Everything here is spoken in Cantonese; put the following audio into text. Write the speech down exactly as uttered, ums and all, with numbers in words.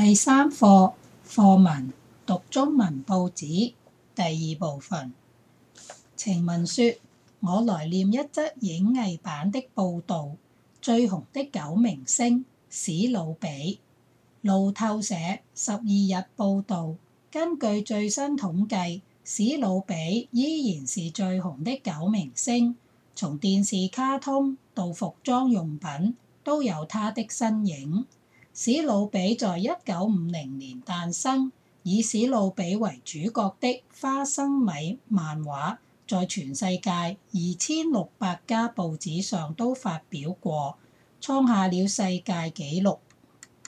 第三課課文讀中文報紙第二部分。情文說：我來念一則影藝版的報導。最紅的九明星史努比。路透社十二日報導，根據最新統計，史努比依然是最紅的九明星，從電視卡通到服裝用品都有他的身影。史努比在一九五零年誕生，以史努比為主角的花生米漫畫在全世界二千六百家報紙上都發表過，創下了世界紀錄。